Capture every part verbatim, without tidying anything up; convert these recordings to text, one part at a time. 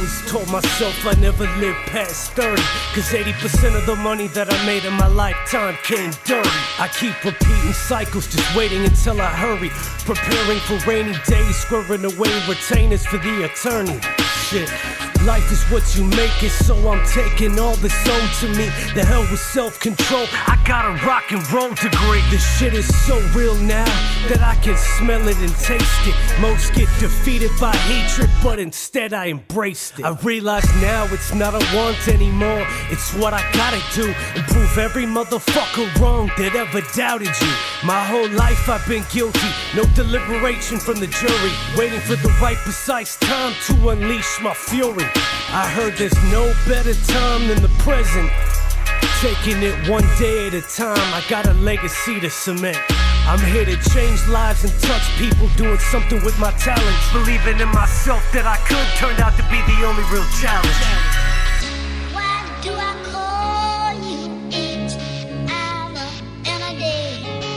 always told myself I never live past thirty, cause eighty percent of the money that I made in my lifetime came dirty. I keep repeating cycles, just waiting until I hurry, preparing for rainy days, squaring away retainers for the attorney. Shit, life is what you make it, so I'm taking all that's owed to me. The hell with self-control, I got a rock and roll degree. This shit is so real now that I can smell it and taste it. Most get defeated by hatred, but instead I embraced it. I realize now it's not a want anymore, it's what I gotta do, and prove every motherfucker wrong that ever doubted you. My whole life I've been guilty, no deliberation from the jury, waiting for the right precise time to unleash my fury. I heard there's no better time than the present, taking it one day at a time. I got a legacy to cement. I'm here to change lives and touch people, doing something with my talents. Believing in myself that I could turned out to be the only real challenge. Why do I call you each hour and a day?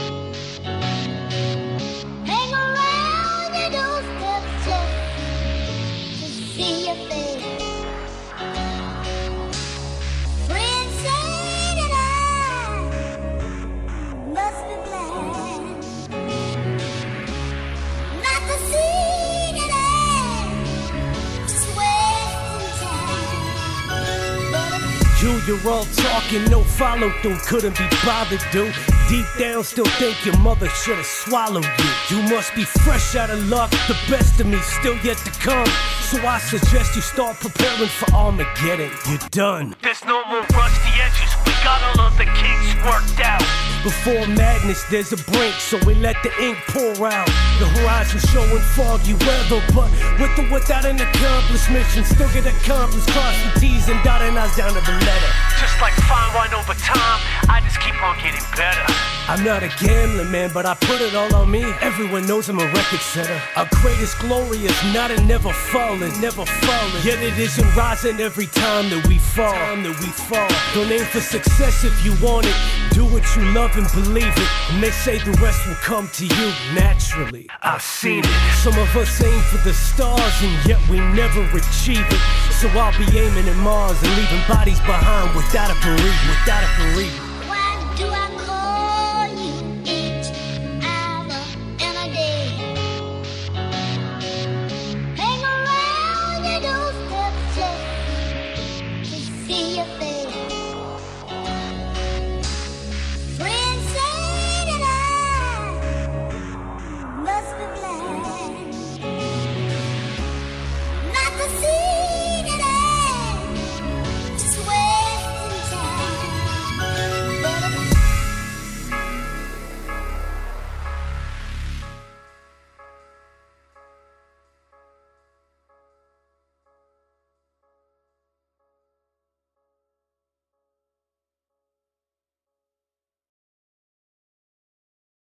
Hang around your doorstep just to see your face. Friends say that I must be blind not to see that I'm just wasting time. But if You, you're all talking, no follow through, couldn't be bothered, dude. Deep down, still think your mother should've swallowed you. You must be fresh out of luck, the best of me still yet to come. So I suggest you start preparing for Armageddon. You're done. There's no more rusty edges, we got all of the kinks worked out. Before madness, there's a brink, so we let the ink pour out. The horizon showing foggy weather, but with or without an accomplished mission, still get accomplished, crossing T's and dotting I's down to the letter. Just like fine wine over time, I just keep on getting better. I'm not a gambler, man, but I put it all on me. Everyone knows I'm a record setter. Our greatest glory is not a never falling, never falling. Yet it isn't rising every time that we fall. Time that we fall. Don't aim for success if you want it. Do what you love and believe it. And they say the rest will come to you naturally. I've seen it. Some of us aim for the stars and yet we never achieve it. So I'll be aiming at Mars and leaving bodies behind without a bereavement, without a bereavement.